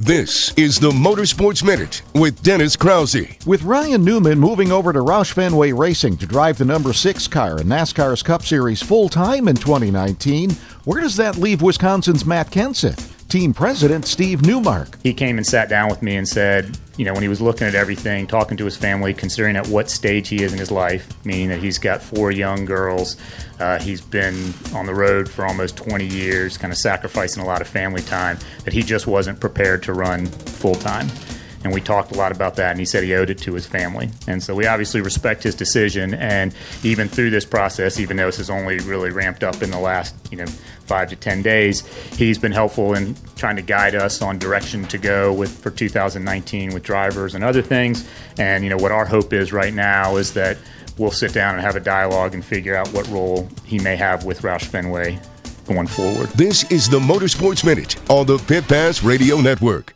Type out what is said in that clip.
This is the Motorsports Minute with Dennis Krause. With Ryan Newman moving over to Roush Fenway Racing to drive the number 6 car in NASCAR's Cup Series full-time in 2019, where does that leave Wisconsin's Matt Kenseth? Team President Steve Newmark. He came and sat down with me and said, when he was looking at everything, talking to his family, considering at what stage he is in his life, meaning that he's got 4 young girls, he's been on the road for almost 20 years, kind of sacrificing a lot of family time, that he just wasn't prepared to run full-time. And we talked a lot about that, and he said he owed it to his family. And so we obviously respect his decision, and even through this process, even though this has only really ramped up in the last 5 to 10 days, he's been helpful in trying to guide us on direction to go for 2019 with drivers and other things. And what our hope is right now is that we'll sit down and have a dialogue and figure out what role he may have with Roush Fenway going forward. This is the Motorsports Minute on the Pit Pass Radio Network.